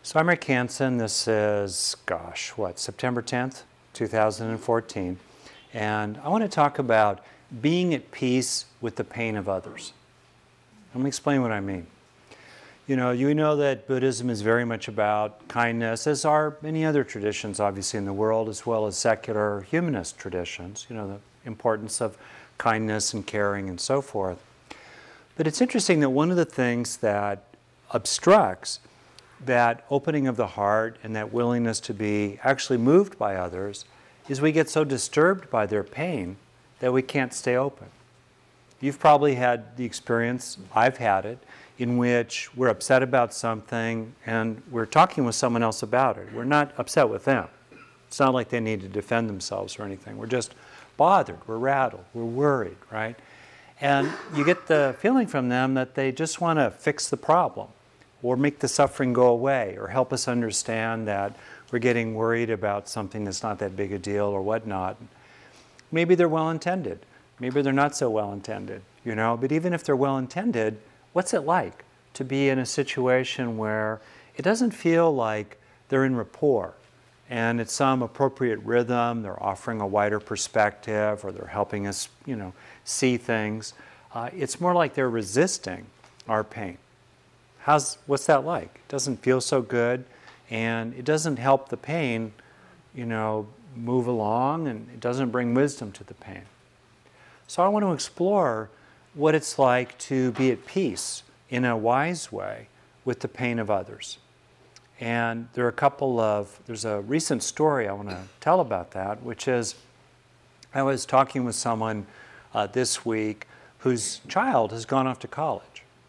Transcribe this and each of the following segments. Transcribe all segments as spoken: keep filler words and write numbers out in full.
So I'm Rick Hansen. This is, gosh, what, September tenth, two thousand fourteen. And I want to talk about being at peace with the pain of others. Let me explain what I mean. You know, you know that Buddhism is very much about kindness, as are many other traditions, obviously, in the world, as well as secular humanist traditions, you know, the importance of kindness and caring and so forth. But it's interesting that one of the things that obstructs that opening of the heart and that willingness to be actually moved by others is we get so disturbed by their pain that we can't stay open. You've probably had the experience, I've had it, in which we're upset about something and we're talking with someone else about it. We're not upset with them. It's not like they need to defend themselves or anything. We're just bothered, we're rattled, we're worried, right? And you get the feeling from them that they just want to fix the problem or make the suffering go away or help us understand that we're getting worried about something that's not that big a deal or whatnot. Maybe they're well-intended. Maybe they're not so well-intended, you know? But even if they're well-intended, what's it like to be in a situation where it doesn't feel like they're in rapport and it's some appropriate rhythm, they're offering a wider perspective or they're helping us, you know, see things. Uh, it's more like they're resisting our pain. How's, what's that like? It doesn't feel so good, and it doesn't help the pain, you know, move along, and it doesn't bring wisdom to the pain. So I want to explore what it's like to be at peace in a wise way with the pain of others. And there are a couple of, there's a recent story I want to tell about that, which is I was talking with someone uh, this week whose child has gone off to college.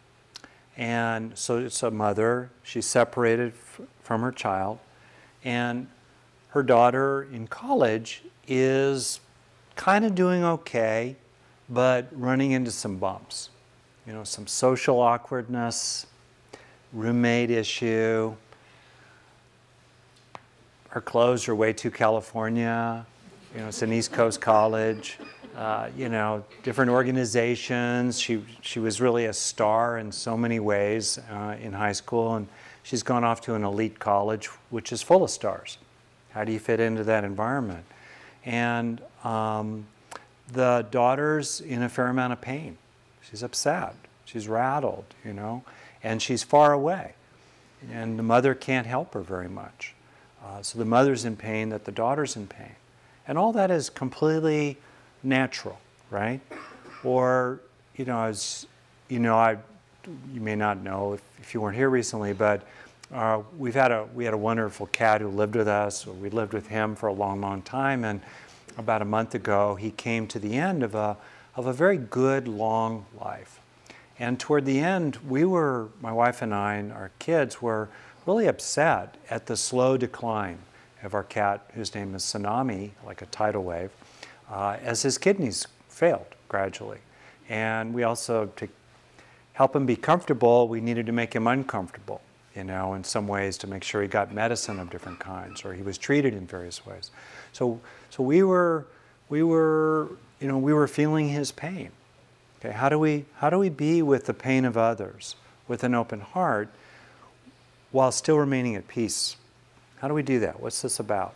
And so it's a mother, she's separated f- from her child, and her daughter in college is kind of doing okay, but running into some bumps. You know, some social awkwardness, roommate issue, her clothes are way too California, you know, it's an East Coast college. Uh, you know, different organizations. She she was really a star in so many ways uh, in high school, and she's gone off to an elite college, which is full of stars. How do you fit into that environment? And um, the daughter's in a fair amount of pain. She's upset. She's rattled, you know, and she's far away. And the mother can't help her very much. Uh, so the mother's in pain, that the daughter's in pain. And all that is completely natural, right? Or, you know, as you know, I, you may not know if, if you weren't here recently, but uh, we've had a we had a wonderful cat who lived with us. Or we lived with him for a long, long time, and about a month ago, he came to the end of a of a very good, long life. And toward the end, we were, my wife and I and our kids were really upset at the slow decline of our cat, whose name is Tsunami, like a tidal wave. Uh, as his kidneys failed gradually. And we also, to help him be comfortable, we needed to make him uncomfortable, you know, in some ways to make sure he got medicine of different kinds or he was treated in various ways. So so we were, we were, you know, we were feeling his pain. Okay, how do we, how do we be with the pain of others with an open heart while still remaining at peace? How do we do that? What's this about?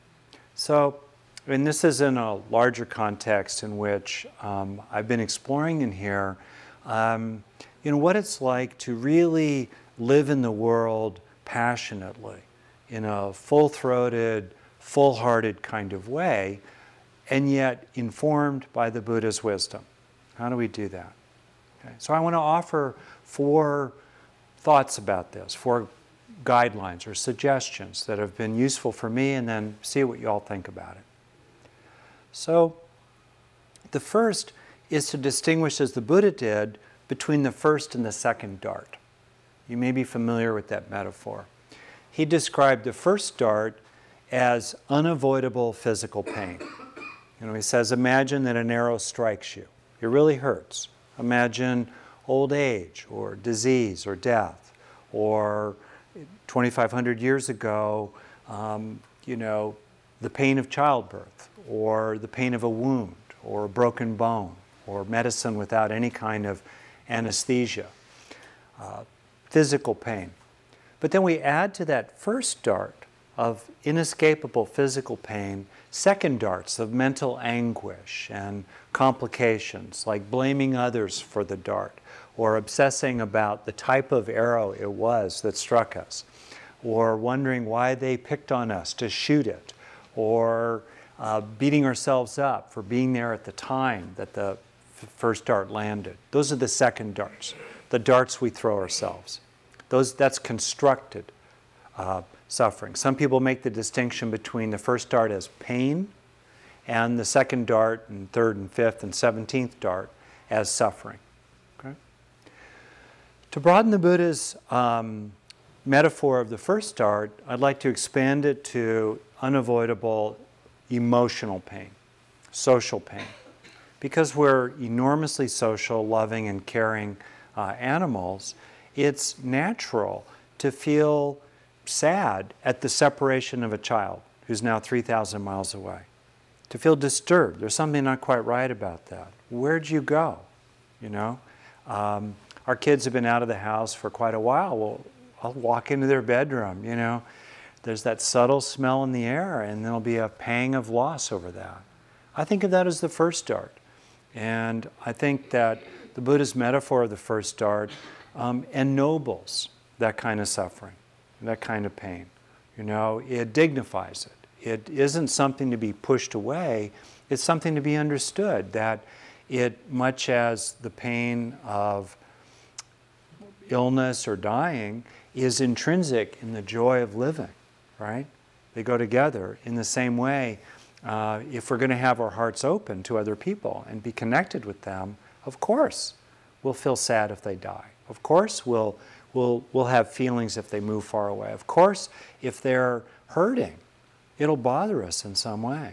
So, and this is in a larger context in which um, I've been exploring in here, um, you know, what it's like to really live in the world passionately, in a full-throated, full-hearted kind of way, and yet informed by the Buddha's wisdom. How do we do that? Okay. So I want to offer four thoughts about this, four guidelines or suggestions that have been useful for me, and then see what you all think about it. So, the first is to distinguish, as the Buddha did, between the first and the second dart. You may be familiar with that metaphor. He described the first dart as unavoidable physical pain. You know, he says, imagine that an arrow strikes you. It really hurts. Imagine old age or disease or death, or twenty-five hundred years ago, um, you know, the pain of childbirth, or the pain of a wound, or a broken bone, or medicine without any kind of anesthesia. Uh, physical pain. But then we add to that first dart of inescapable physical pain second darts of mental anguish and complications, like blaming others for the dart, or obsessing about the type of arrow it was that struck us, or wondering why they picked on us to shoot it, or uh, beating ourselves up for being there at the time that the f- first dart landed. Those are the second darts, the darts we throw ourselves. Those, that's constructed uh, suffering. Some people make the distinction between the first dart as pain and the second dart and third and fifth and seventeenth dart as suffering. Okay? To broaden the Buddha's um, metaphor of the first dart, I'd like to expand it to unavoidable emotional pain, social pain. Because we're enormously social, loving, and caring uh, animals, it's natural to feel sad at the separation of a child who's now three thousand miles away. To feel disturbed. There's something not quite right about that. Where'd you go? You know? Um, our kids have been out of the house for quite a while. Well, I'll walk into their bedroom, you know. There's that subtle smell in the air, and there'll be a pang of loss over that. I think of that as the first dart. And I think that the Buddha's metaphor of the first dart um, ennobles that kind of suffering, that kind of pain. You know, it dignifies it. It isn't something to be pushed away. It's something to be understood, that it, much as the pain of illness or dying, is intrinsic in the joy of living, right? They go together. In the same way, uh, if we're going to have our hearts open to other people and be connected with them, of course we'll feel sad if they die. Of course we'll, we'll, we'll have feelings if they move far away. Of course, if they're hurting, it'll bother us in some way.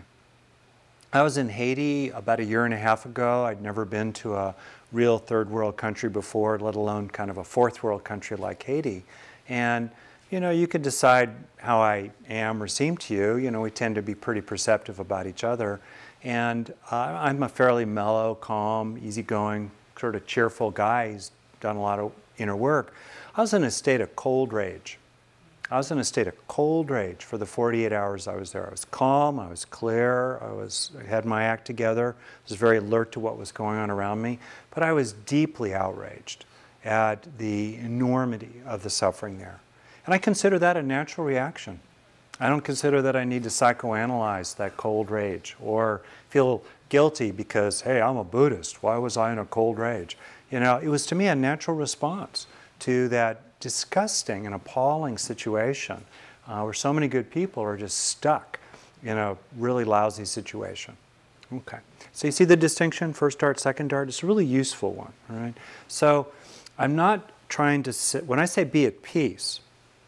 I was in Haiti about a year and a half ago. I'd never been to a real third world country before, let alone kind of a fourth world country like Haiti. And, you know, you can decide how I am or seem to you. You know, we tend to be pretty perceptive about each other. And uh, I'm a fairly mellow, calm, easygoing, sort of cheerful guy. He's done a lot of inner work. I was in a state of cold rage. I was in a state of cold rage for the forty-eight hours I was there. I was calm, I was clear, I was I had my act together, I was very alert to what was going on around me, but I was deeply outraged at the enormity of the suffering there. And I consider that a natural reaction. I don't consider that I need to psychoanalyze that cold rage or feel guilty because, hey, I'm a Buddhist, why was I in a cold rage? You know, it was to me a natural response to that disgusting and appalling situation uh, where so many good people are just stuck in a really lousy situation. Okay, so you see the distinction, first dart, second dart? It's a really useful one, all right? So I'm not trying to sit, when I say be at peace,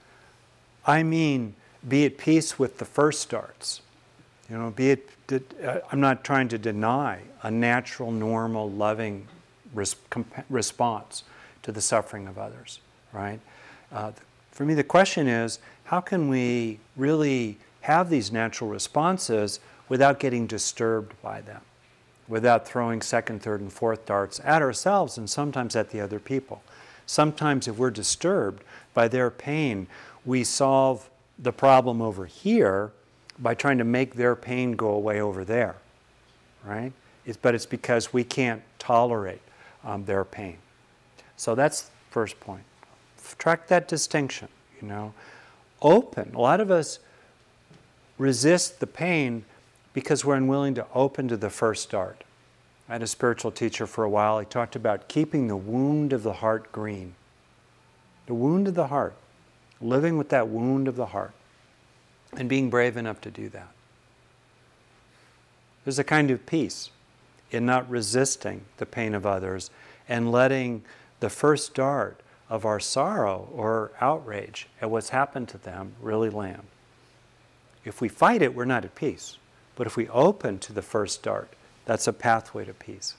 I mean be at peace with the first darts. You know, be it, uh, I'm not trying to deny a natural, normal, loving res- comp- response to the suffering of others. Right? Uh, for me, the question is, how can we really have these natural responses without getting disturbed by them, without throwing second, third, and fourth darts at ourselves and sometimes at the other people? Sometimes if we're disturbed by their pain, we solve the problem over here by trying to make their pain go away over there, right? It's, but it's because we can't tolerate um, their pain. So that's the first point. Track that distinction, you know. Open. A lot of us resist the pain because we're unwilling to open to the first dart. I had a spiritual teacher for a while. He talked about keeping the wound of the heart green. The wound of the heart. Living with that wound of the heart. And being brave enough to do that. There's a kind of peace in not resisting the pain of others and letting the first dart of our sorrow or outrage at what's happened to them really land. If we fight it, we're not at peace. But if we open to the first dart, that's a pathway to peace.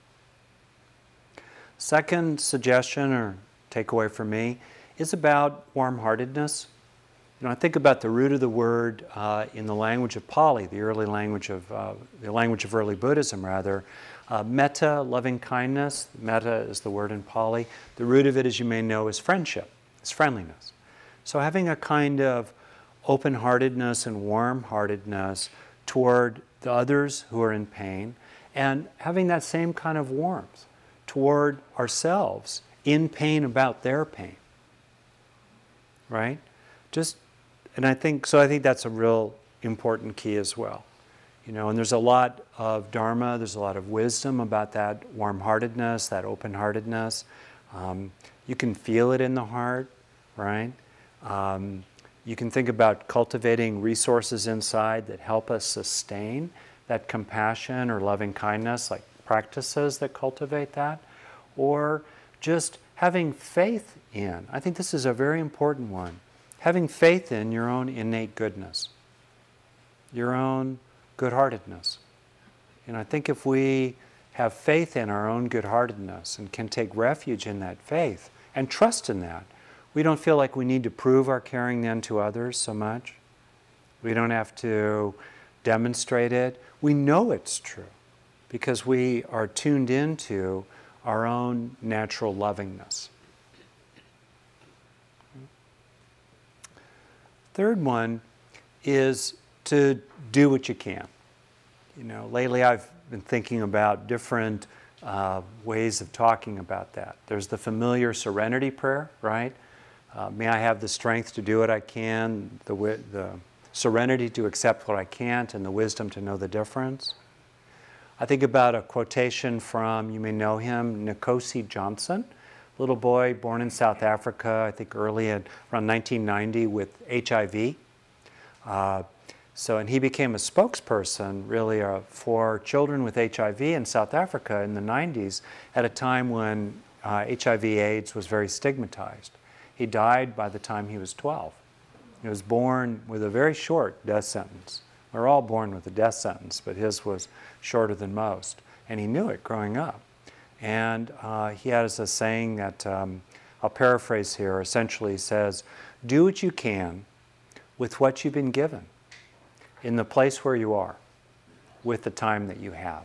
Second suggestion or takeaway for me is about warm-heartedness. You know, I think about the root of the word uh, in the language of Pali, the early language of uh, the language of early Buddhism, rather. Uh, metta, loving kindness. Metta is the word in Pali. The root of it, as you may know, is friendship. It's friendliness. So having a kind of open-heartedness and warm-heartedness toward the others who are in pain, and having that same kind of warmth toward ourselves in pain about their pain. Right? Just, and I think, so I think that's a real important key as well. You know, and there's a lot of Dharma, there's a lot of wisdom about that warm-heartedness, that open-heartedness. Um, you can feel it in the heart, right? Um, you can think about cultivating resources inside that help us sustain that compassion or loving kindness, like practices that cultivate that, or just having faith in. I think this is a very important one. Having faith in your own innate goodness, your own good-heartedness. And I think if we have faith in our own good-heartedness and can take refuge in that faith and trust in that, we don't feel like we need to prove our caring then to others so much. We don't have to demonstrate it. We know it's true because we are tuned into our own natural lovingness. Third one is to do what you can. You know, lately I've been thinking about different uh, ways of talking about that. There's the familiar serenity prayer, right? Uh, may I have the strength to do what I can, the, wi- the serenity to accept what I can't, and the wisdom to know the difference. I think about a quotation from, you may know him, Nkosi Johnson, little boy born in South Africa, I think early in, around nineteen ninety with H I V. Uh, so, and he became a spokesperson really uh, for children with H I V in South Africa in the nineties at a time when uh, H I V AIDS was very stigmatized. He died by the time he was twelve. He was born with a very short death sentence. We're all born with a death sentence, but his was shorter than most. And he knew it growing up. And uh, he has a saying that, um, I'll paraphrase here, essentially says, do what you can with what you've been given in the place where you are with the time that you have.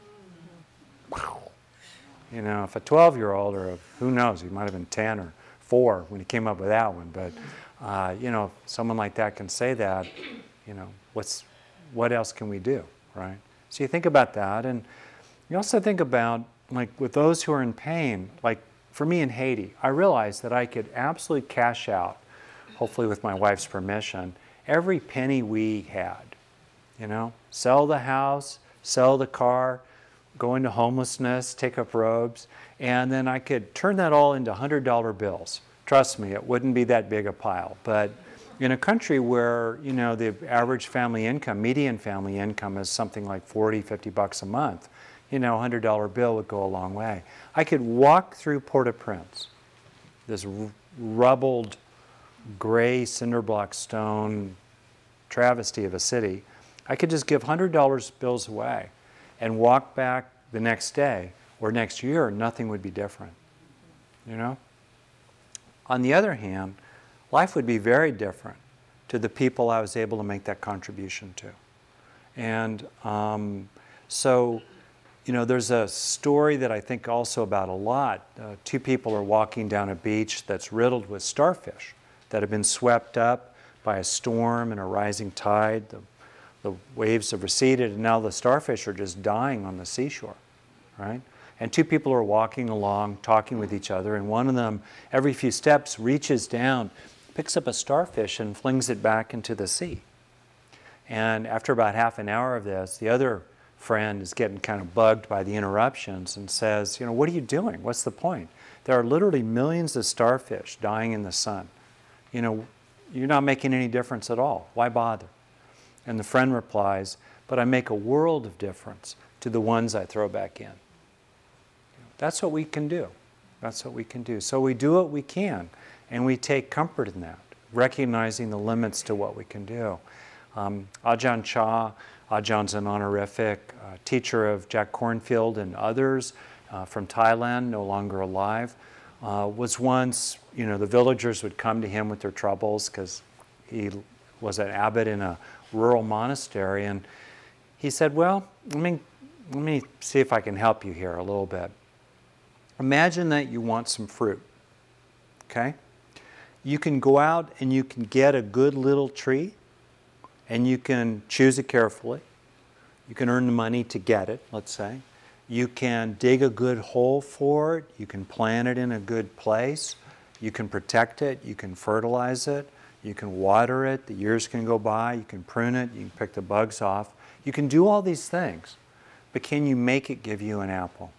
Wow. You know, if a twelve-year-old, or a, who knows, he might have been ten or four when he came up with that one, but, uh, you know, if someone like that can say that, you know, what's, what else can we do, right? So you think about that, and you also think about, like, with those who are in pain, like for me in Haiti, I realized that I could absolutely cash out, hopefully with my wife's permission, every penny we had, you know, sell the house, sell the car, go into homelessness, take up robes, and then I could turn that all into one hundred dollar bills. Trust me, it wouldn't be that big a pile, but in a country where, you know, the average family income, median family income is something like forty, fifty bucks a month, you know, a one hundred dollar bill would go a long way. I could walk through Port-au-Prince, this r- rubbled, gray cinder block stone travesty of a city. I could just give one hundred dollar bills away and walk back the next day or next year, and nothing would be different, you know? On the other hand, life would be very different to the people I was able to make that contribution to. And um, so, you know, there's a story that I think also about a lot. Uh, two people are walking down a beach that's riddled with starfish that have been swept up by a storm and a rising tide. The, the waves have receded, and now the starfish are just dying on the seashore, right? And two people are walking along, talking with each other, and one of them, every few steps, reaches down, picks up a starfish and flings it back into the sea. And after about half an hour of this, the other friend is getting kind of bugged by the interruptions and says, you know, what are you doing? What's the point? There are literally millions of starfish dying in the sun. You know, you're not making any difference at all. Why bother? And the friend replies, but I make a world of difference to the ones I throw back in. That's what we can do. That's what we can do. So we do what we can, and we take comfort in that, recognizing the limits to what we can do. Um, Ajahn Chah, Ajahn's an honorific uh, teacher of Jack Kornfield and others uh, from Thailand, no longer alive, uh, was once, you know, the villagers would come to him with their troubles because he was an abbot in a rural monastery, and he said, well, let me, let me see if I can help you here a little bit. Imagine that you want some fruit, okay? You can go out and you can get a good little tree, and you can choose it carefully. You can earn the money to get it, let's say. You can dig a good hole for it. You can plant it in a good place. You can protect it. You can fertilize it. You can water it. The years can go by. You can prune it. You can pick the bugs off. You can do all these things. But can you make it give you an apple?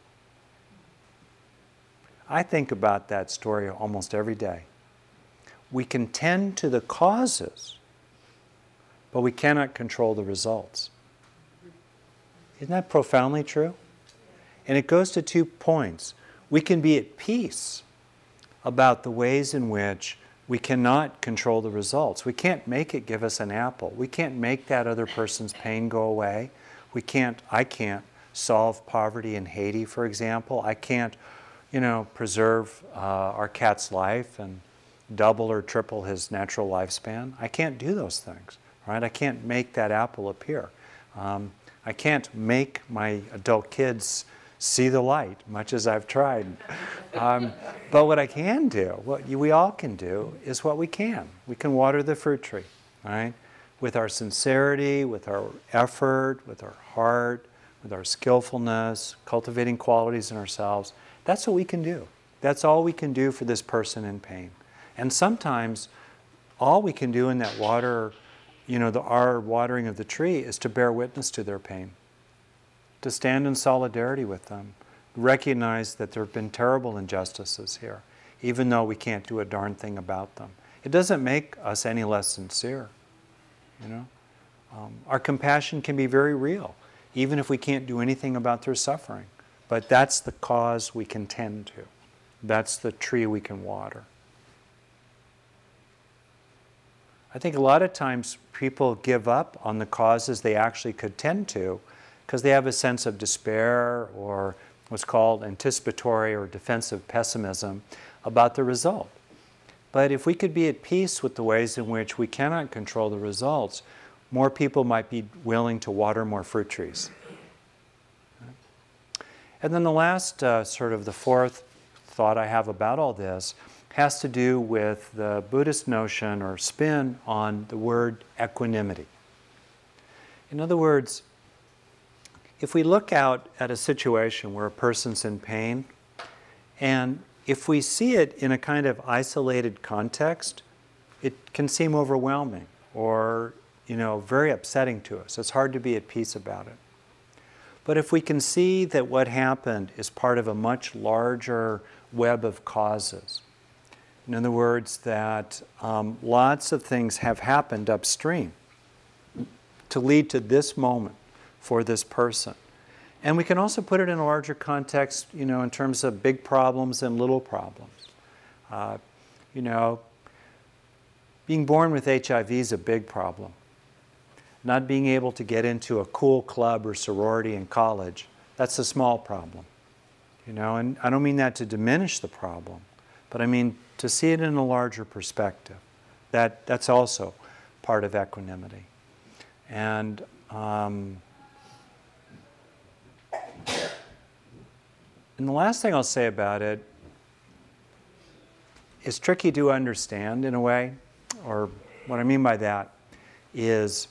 I think about that story almost every day. We can tend to the causes, but we cannot control the results. Isn't that profoundly true? And it goes to two points. We can be at peace about the ways in which we cannot control the results. We can't make it give us an apple. We can't make that other person's pain go away. We can't, I can't solve poverty in Haiti, for example. I can't, you know, preserve uh, our cat's life and double or triple his natural lifespan. I can't do those things, right? I can't make that apple appear. Um, I can't make my adult kids see the light, much as I've tried. Um, but what I can do, what we all can do, is what we can. We can water the fruit tree, right? With our sincerity, with our effort, with our heart, with our skillfulness, cultivating qualities in ourselves. That's what we can do. That's all we can do for this person in pain. And sometimes all we can do in that water, you know, the, our watering of the tree is to bear witness to their pain, to stand in solidarity with them, recognize that there have been terrible injustices here, even though we can't do a darn thing about them. It doesn't make us any less sincere, you know. Um, our compassion can be very real, even if we can't do anything about their suffering. But that's the cause we can tend to. That's the tree we can water. I think a lot of times people give up on the causes they actually could tend to because they have a sense of despair or what's called anticipatory or defensive pessimism about the result. But if we could be at peace with the ways in which we cannot control the results, more people might be willing to water more fruit trees. And then the last, uh, sort of the fourth thought I have about all this has to do with the Buddhist notion or spin on the word equanimity. In other words, if we look out at a situation where a person's in pain, and if we see it in a kind of isolated context, it can seem overwhelming or, you know, very upsetting to us. It's hard to be at peace about it. But if we can see that what happened is part of a much larger web of causes, in other words, that um, lots of things have happened upstream to lead to this moment for this person. And we can also put it in a larger context, you know, in terms of big problems and little problems. Uh, you know, being born with H I V is a big problem. Not being able to get into a cool club or sorority in college, that's a small problem. You know, and I don't mean that to diminish the problem, but I mean to see it in a larger perspective. That, that's also part of equanimity. And um, and the last thing I'll say about it is tricky to understand in a way, or what I mean by that is,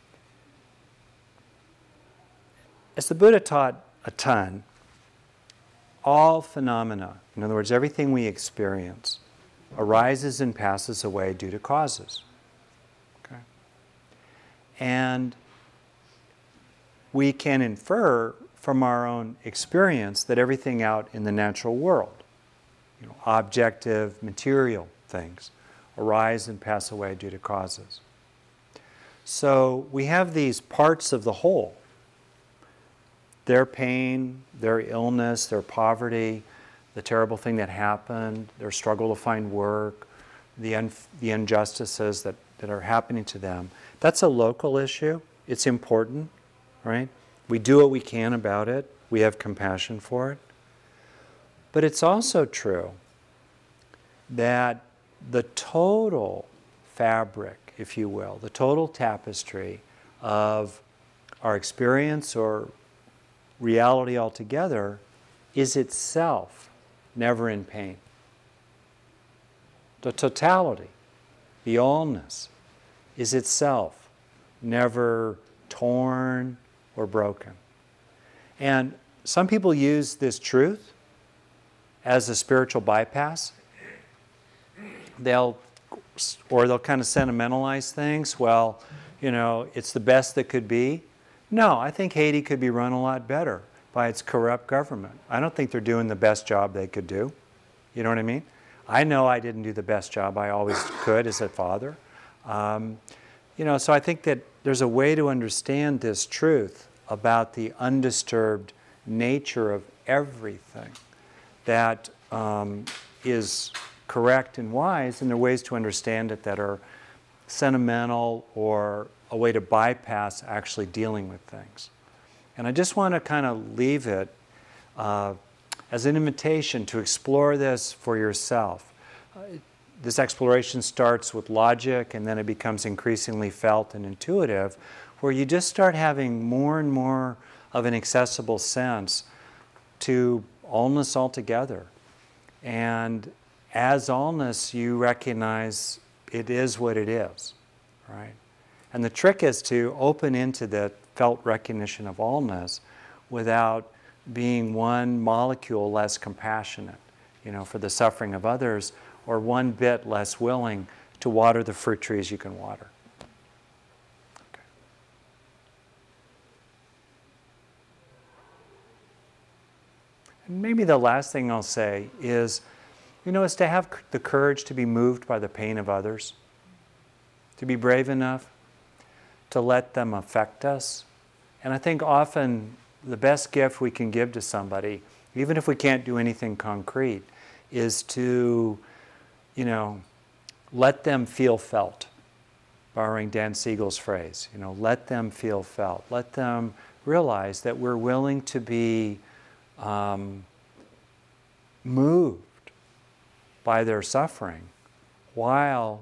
as the Buddha taught a ton, all phenomena, in other words, everything we experience, arises and passes away due to causes. Okay? And we can infer from our own experience that everything out in the natural world, you know, objective, material things, arise and pass away due to causes. So we have these parts of the whole. Their pain, their illness, their poverty, the terrible thing that happened, their struggle to find work, the, un- the injustices that, that are happening to them. That's a local issue. It's important, right? We do what we can about it. We have compassion for it. But it's also true that the total fabric, if you will, the total tapestry of our experience or reality altogether is itself never in pain. The totality, the allness, is itself never torn or broken. And some people use this truth as a spiritual bypass. They'll, or they'll kind of sentimentalize things. Well, you know, it's the best that could be. No, I think Haiti could be run a lot better by its corrupt government. I don't think they're doing the best job they could do. You know what I mean? I know I didn't do the best job I always could as a father. Um, you know, so I think that there's a way to understand this truth about the undisturbed nature of everything that um, is correct and wise, and there are ways to understand it that are sentimental or a way to bypass actually dealing with things. And I just want to kind of leave it uh, as an invitation to explore this for yourself. Uh, this exploration starts with logic, and then it becomes increasingly felt and intuitive, where you just start having more and more of an accessible sense to allness altogether. And as allness, you recognize it is what it is, right? And the trick is to open into the felt recognition of allness without being one molecule less compassionate, you know, for the suffering of others, or one bit less willing to water the fruit trees you can water. Okay. And maybe the last thing I'll say is, you know, is to have the courage to be moved by the pain of others, to be brave enough to let them affect us. And I think often the best gift we can give to somebody, even if we can't do anything concrete, is to, you know, let them feel felt, borrowing Dan Siegel's phrase. You know, let them feel felt. Let them realize that we're willing to be um, moved by their suffering, while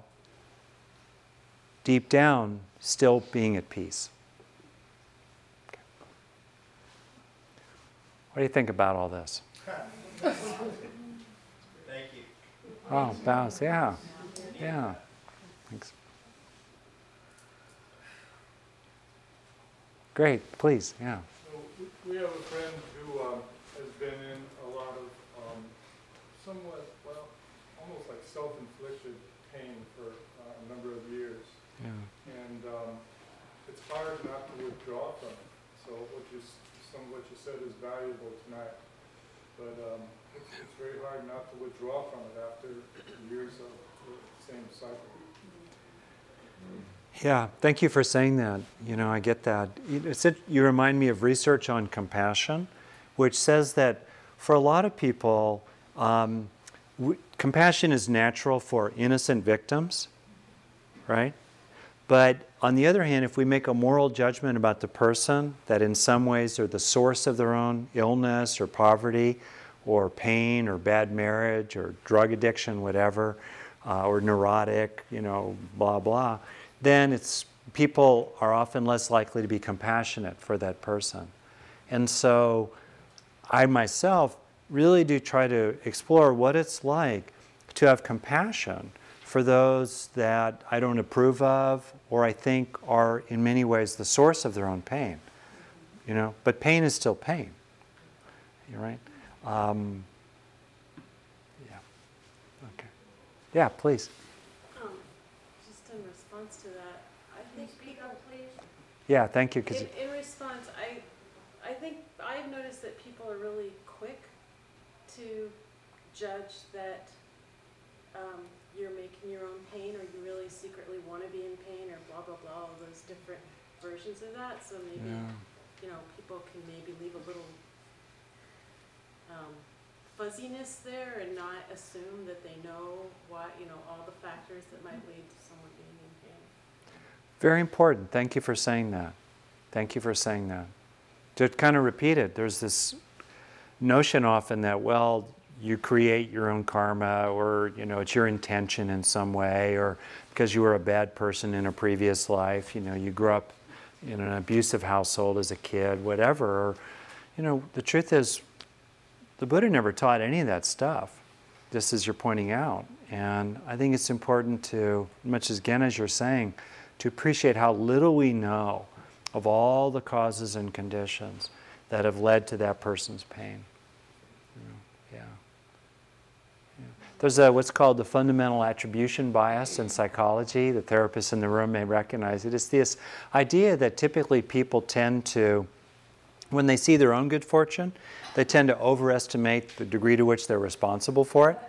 deep down still being at peace. Okay. What do you think about all this? Thank you. Oh, bows, yeah, yeah. Thanks. Great, please, yeah. So we have a friend who um, has been in a lot of um, somewhat, well, almost like self-inflicted pain for uh, a number of years. Yeah. And um, it's hard not to withdraw from it. So what you, s- some of what you said is valuable tonight. But um, it's, it's very hard not to withdraw from it after years of the same cycle. Yeah, thank you for saying that. You know, I get that. You, it's it, you remind me of research on compassion, which says that for a lot of people, um, w- compassion is natural for innocent victims, right? But on the other hand, if we make a moral judgment about the person, that in some ways they're the source of their own illness or poverty or pain or bad marriage or drug addiction, whatever, uh, or neurotic, you know, blah, blah, then it's people are often less likely to be compassionate for that person. And so I myself really do try to explore what it's like to have compassion for those that I don't approve of or I think are in many ways the source of their own pain. You know, but pain is still pain. You're right? Um, yeah. Okay. Yeah, please. Um, just in response to that, I think people, please. Yeah, thank you. 'Cause In, in response, I, I think I've noticed that people are really quick to judge that um, you're making your own pain, or you really secretly want to be in pain, or blah blah blah. All those different versions of that. So maybe Yeah. you know people can maybe leave a little um, fuzziness there, and not assume that they know what you know all the factors that might lead to someone being in pain. Very important. Thank you for saying that. Thank you for saying that. To kind of repeat it, there's this notion often that, well, you create your own karma, or, you know, it's your intention in some way, or because you were a bad person in a previous life, you know, you grew up in an abusive household as a kid, whatever. Or, you know, the truth is, the Buddha never taught any of that stuff. just as you're pointing out. And I think it's important to, much as again as you're saying, to appreciate how little we know of all the causes and conditions that have led to that person's pain. You know, yeah. yeah. There's a, what's called the fundamental attribution bias in psychology. The therapists in the room may recognize it. It's this idea that typically people tend to, when they see their own good fortune, they tend to overestimate the degree to which they're responsible for it.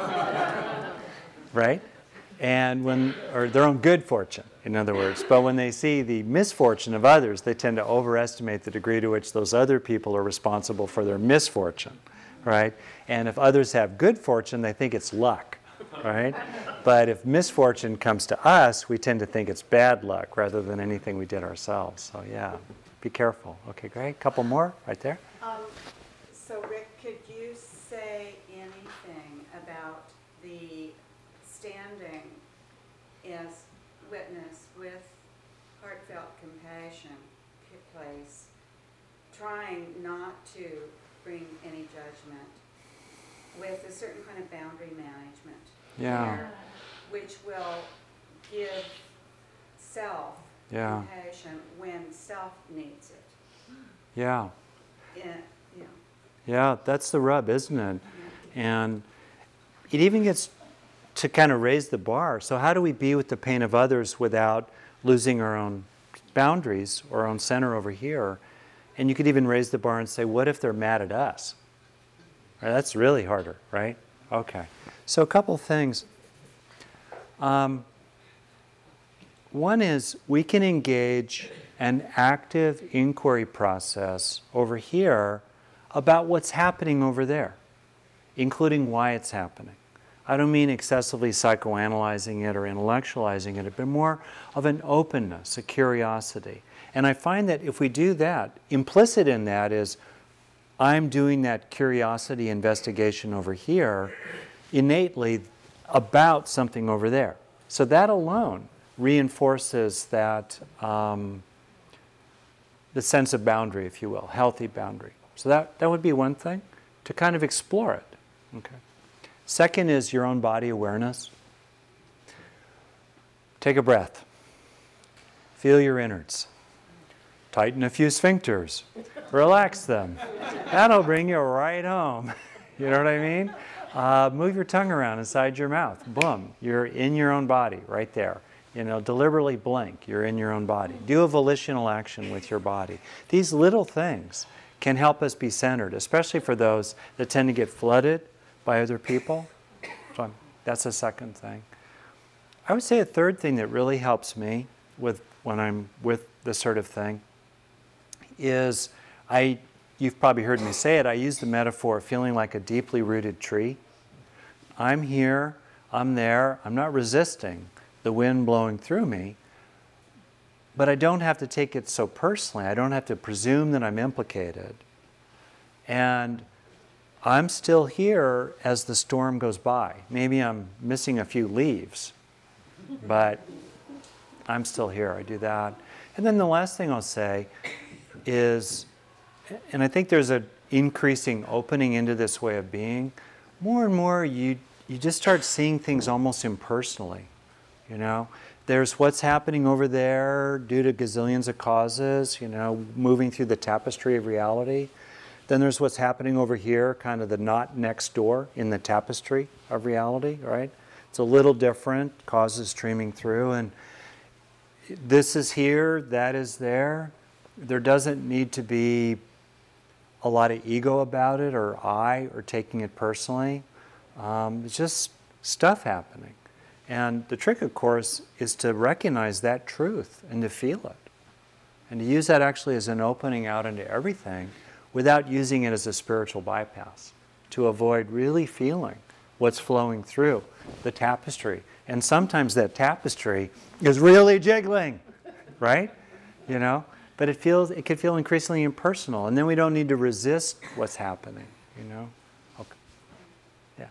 Right? And when, or their own good fortune, in other words. But when they see the misfortune of others, they tend to overestimate the degree to which those other people are responsible for their misfortune, right? And if others have good fortune, they think it's luck, right? But if misfortune comes to us, we tend to think it's bad luck rather than anything we did ourselves. So yeah, be careful. Okay, great. Couple more right there. Um, so Rick, could you say anything about the standing as witness with heartfelt compassion place, trying not to bring any judgment, with a certain kind of boundary management, Yeah. where- which will give self Yeah. compassion when self needs it. Yeah. In, you know, Yeah, that's the rub, isn't it? And it even gets to kind of raise the bar. So how do we be with the pain of others without losing our own boundaries or our own center over here? And you could even raise the bar and say, what if they're mad at us? Right, that's really harder, right? Okay. So a couple things. Um, one is we can engage an active inquiry process over here about what's happening over there, including why it's happening. I don't mean excessively psychoanalyzing it or intellectualizing it, but more of an openness, a curiosity. And I find that if we do that, implicit in that is I'm doing that curiosity investigation over here innately about something over there. So that alone reinforces that um, the sense of boundary, if you will, healthy boundary. So that, that would be one thing, to kind of explore it. Okay. Second is your own body awareness. Take a breath. Feel your innards. Tighten a few sphincters. Relax them. That'll bring you right home. You know what I mean? Uh, move your tongue around inside your mouth. Boom. You're in your own body right there. You know, deliberately blink. You're in your own body. Do a volitional action with your body. These little things can help us be centered, especially for those that tend to get flooded by other people. So that's a second thing. I would say a third thing that really helps me with when I'm with this sort of thing is I, you've probably heard me say it, I use the metaphor of feeling like a deeply rooted tree. I'm here, I'm there, I'm not resisting the wind blowing through me, but I don't have to take it so personally. I don't have to presume that I'm implicated. And I'm still here as the storm goes by. Maybe I'm missing a few leaves, but I'm still here. I do that. And then the last thing I'll say is, and I think there's an increasing opening into this way of being, more and more you, you just start seeing things almost impersonally, you know? There's what's happening over there due to gazillions of causes, you know, moving through the tapestry of reality. Then there's what's happening over here, kind of the knot next door in the tapestry of reality, right? It's a little different, causes streaming through, and this is here, that is there. There doesn't need to be a lot of ego about it, or I, or taking it personally. Um, it's just stuff happening. And the trick, of course, is to recognize that truth and to feel it. And to use that actually as an opening out into everything without using it as a spiritual bypass, to avoid really feeling what's flowing through the tapestry. And sometimes that tapestry is really jiggling, right? You know? But it feels, it can feel increasingly impersonal, and then we don't need to resist what's happening, you know? Okay. Yeah.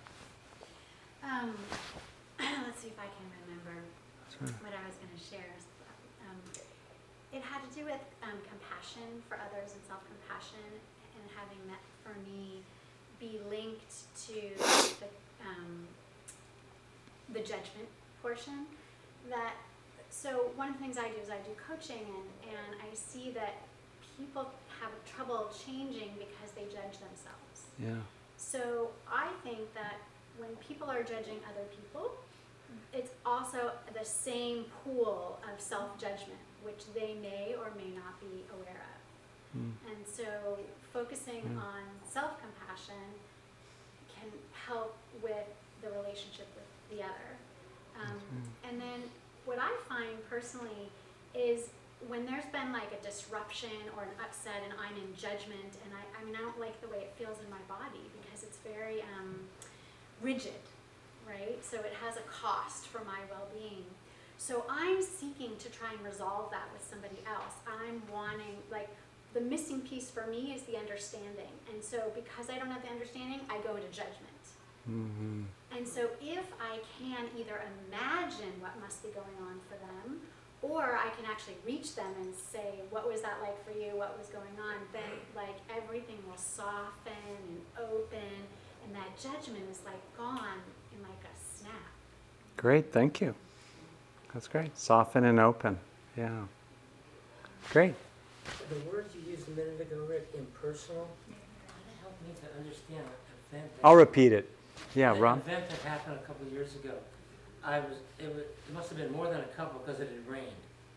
Um, let's see if I can remember what I was going to share. Um, it had to do with um, compassion for others and self-compassion, and having that for me be linked to the, um, the judgment portion. That so one of the things I do is I do coaching, and, and I see that people have trouble changing because they judge themselves. Yeah. So I think that when people are judging other people, it's also the same pool of self-judgment, which they may or may not be aware of. Mm. And so focusing Yeah. on self-compassion can help with the relationship with the other. Um, and then what I find personally is when there's been like a disruption or an upset and I'm in judgment, and I, I mean, I don't like the way it feels in my body because it's very um, rigid, right? So it has a cost for my well-being. So I'm seeking to try and resolve that with somebody else. I'm wanting, like, the missing piece for me is the understanding. And so because I don't have the understanding, I go into judgment. Mm-hmm. And so if I can either imagine what must be going on for them, or I can actually reach them and say, what was that like for you? What was going on? Then like everything will soften and open, and that judgment is like gone in like a snap. Great, thank you. That's great. Soften and open. Yeah. Great. The words you used a minute ago, Rick, impersonal, kind of helped me to understand an event. that- I'll repeat it. Yeah, An Ron? event that happened a couple of years ago. I was, it was, it must have been more than a couple because it had rained.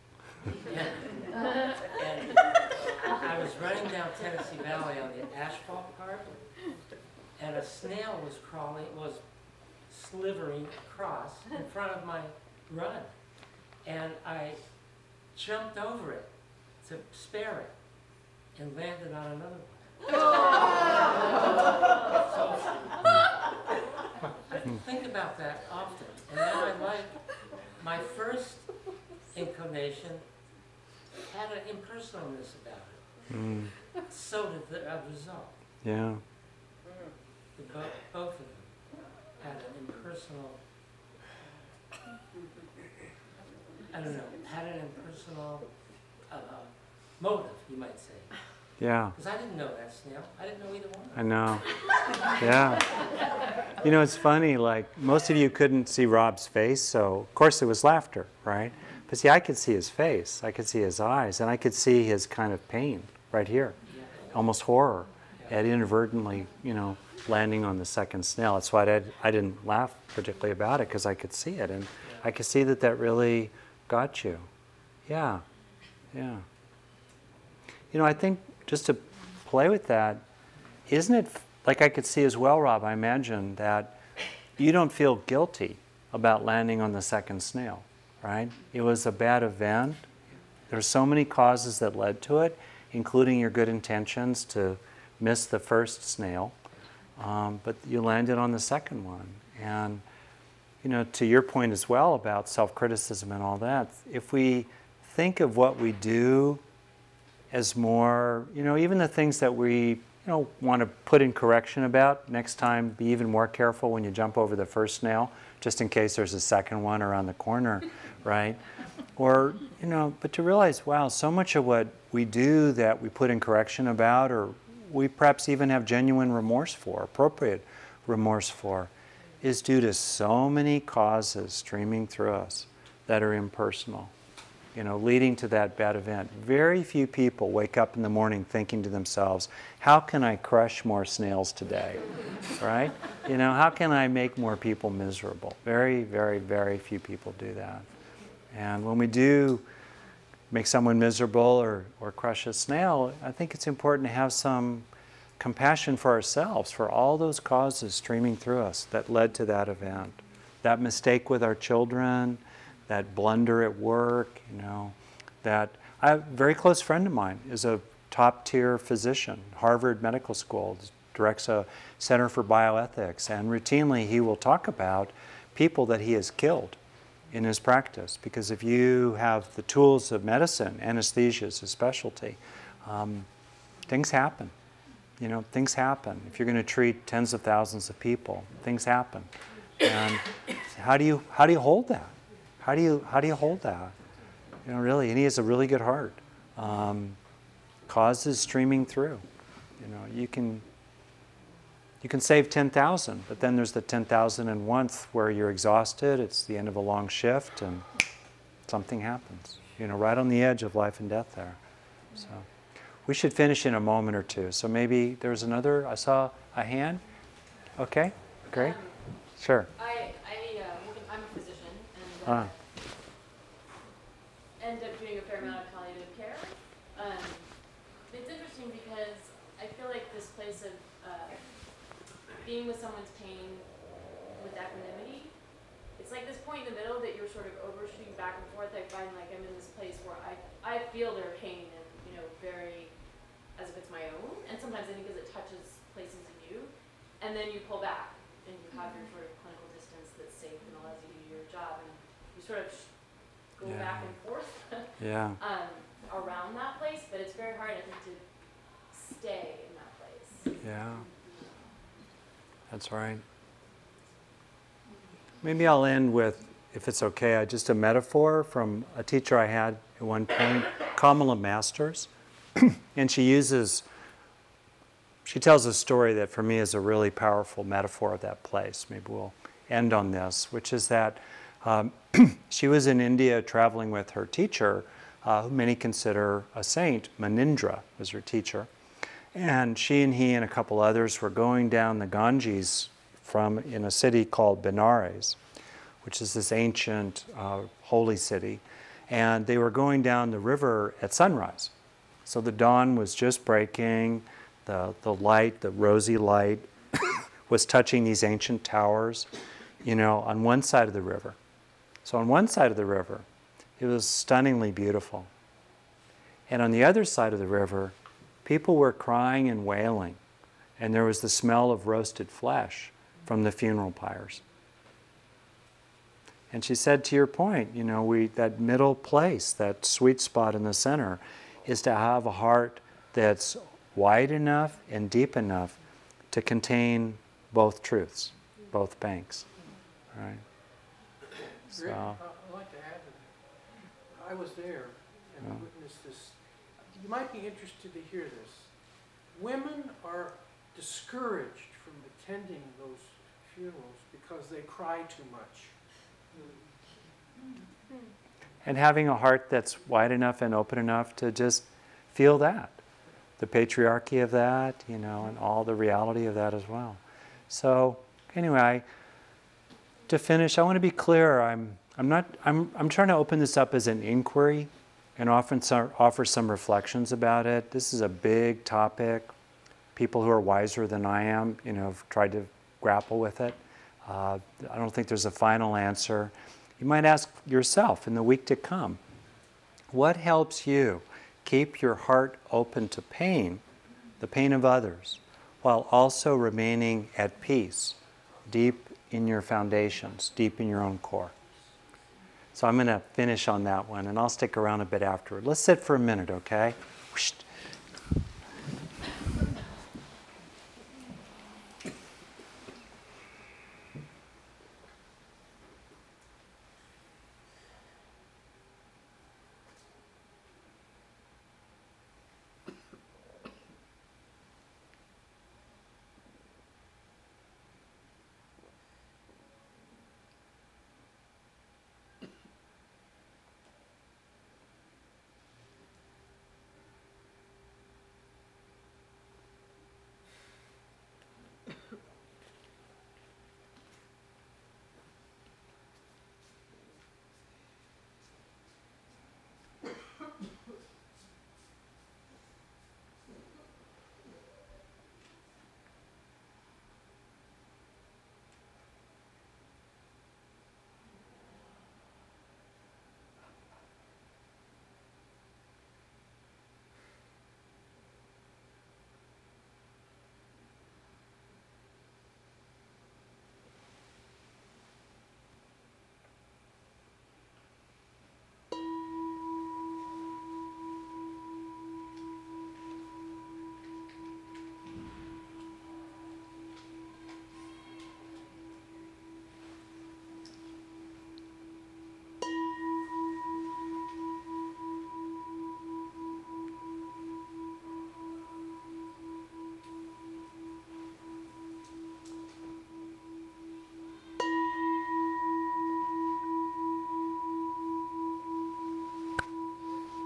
And, and I was running down Tennessee Valley on the asphalt part, and a snail was crawling, was slithering across in front of my run. And I jumped over it to spare it and landed on another one. So I think about that often, and now I like my first inclination had an impersonalness about it. Mm, So did the uh, result. yeah. The bo- both of them had an impersonal. I don't know. Had an impersonal uh, motive, you might say. Yeah. Because I didn't know that snail. I didn't know either one. I know. Yeah. You know, it's funny, like, most of you couldn't see Rob's face, so of course it was laughter, right? But see, I could see his face, I could see his eyes, and I could see his kind of pain right here, Yeah. almost horror at inadvertently, you know, landing on the second snail. That's why I, I didn't laugh particularly about it, because I could see it, and I could see that that really got you. Yeah, yeah. You know, I think just to play with that, isn't it, like I could see as well, Rob, I imagine that you don't feel guilty about landing on the second snail, right? It was a bad event. There's so many causes that led to it, including your good intentions to miss the first snail, um, but you landed on the second one. And, you know, to your point as well about self-criticism and all that, if we think of what we do as more, you know, even the things that we, you know, want to put in correction about, next time be even more careful when you jump over the first snail, just in case there's a second one around the corner, right? Or, you know, but to realize, wow, so much of what we do that we put in correction about, or we perhaps even have genuine remorse for, appropriate remorse for, is due to so many causes streaming through us that are impersonal, you know, leading to that bad event. Very few people wake up in the morning thinking to themselves, how can I crush more snails today, right? You know, how can I make more people miserable? Very, very, very few people do that. And when we do make someone miserable or, or crush a snail, I think it's important to have some compassion for ourselves, for all those causes streaming through us that led to that event. That mistake with our children, that blunder at work, you know, that I, a very close friend of mine is a top tier physician, Harvard Medical School, directs a center for bioethics, and routinely he will talk about people that he has killed in his practice, because if you have the tools of medicine, anesthesia is a specialty, um, things happen. You know, things happen. If you're going to treat tens of thousands of people, things happen. And how do you how do you hold that? How do you how do you hold that? You know, really, and he has a really good heart. Um, causes streaming through. You know, you can you can save ten thousand, but then there's the ten thousand and one where you're exhausted, it's the end of a long shift, and something happens. You know, right on the edge of life and death there. So we should finish in a moment or two. So maybe there's another, I saw a hand. Okay, great. Um, Sure. I, I, uh, work in- I'm a physician and uh, Ah, end up doing a fair amount of palliative care. Um, it's interesting because I feel like this place of uh, being with someone's pain with equanimity, it's like this point in the middle that you're sort of overshooting back and forth. I find like I'm in this place where I, I feel their pain and, you know, very, as if it's my own. And sometimes I think because it touches places in you. And then you pull back and you have your sort of clinical distance that's safe and allows you to do your job. And you sort of sh- go Yeah. back and forth yeah, um, around that place, but it's very hard, I think, to stay in that place. yeah. That's right. Maybe I'll end with, if it's okay, I- just a metaphor from a teacher I had at one point, Kamala Masters. And she uses, she tells a story that for me is a really powerful metaphor of that place. Maybe we'll end on this, which is that um, she was in India traveling with her teacher, uh, who many consider a saint. Manindra was her teacher. And she and he and a couple others were going down the Ganges from in a city called Benares, which is this ancient uh, holy city. And they were going down the river at sunrise. So the dawn was just breaking, the, the light, the rosy light, was touching these ancient towers, you know, on one side of the river. So on one side of the river, it was stunningly beautiful. And on the other side of the river, people were crying and wailing, and there was the smell of roasted flesh from the funeral pyres. And she said, to your point, you know, we that middle place, that sweet spot in the center, is to have a heart that's wide enough and deep enough to contain both truths, both banks. All right. Rick, I- So, I'd like to add to that. I was there and Yeah. witnessed this. You might be interested to hear this. Women are discouraged from attending those funerals because they cry too much. and having a heart that's wide enough and open enough to just feel that, the patriarchy of that, you know, and all the reality of that as well. So, anyway, I, to finish, I want to be clear. I'm, I'm not. I'm, I'm trying to open this up as an inquiry, and often some, offer some reflections about it. This is a big topic. People who are wiser than I am, you know, have tried to grapple with it. Uh, I don't think there's a final answer. You might ask yourself in the week to come, what helps you keep your heart open to pain, the pain of others, while also remaining at peace, deep in your foundations, deep in your own core? So I'm going to finish on that one, and I'll stick around a bit afterward. Let's sit for a minute, okay? Whoosh.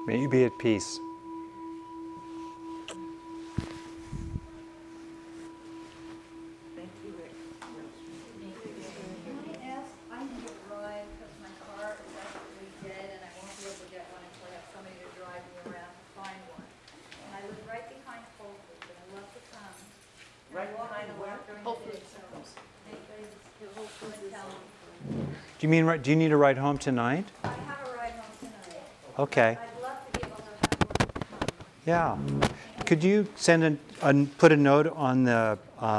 May you be at peace. Thank you, Rick. Can I ask, I need a ride because my car is actually dead and I won't be able to get one until I have somebody to drive me around to find one. And I live right behind Whole Foods and I love to come. And I walk in the walk during the day, so they, they, come and tell me. Do you mean, ri- do you need a ride home tonight? I have a ride home tonight. Okay. I'd love to be able to have one to come. Yeah. Could you send a, a put a note on the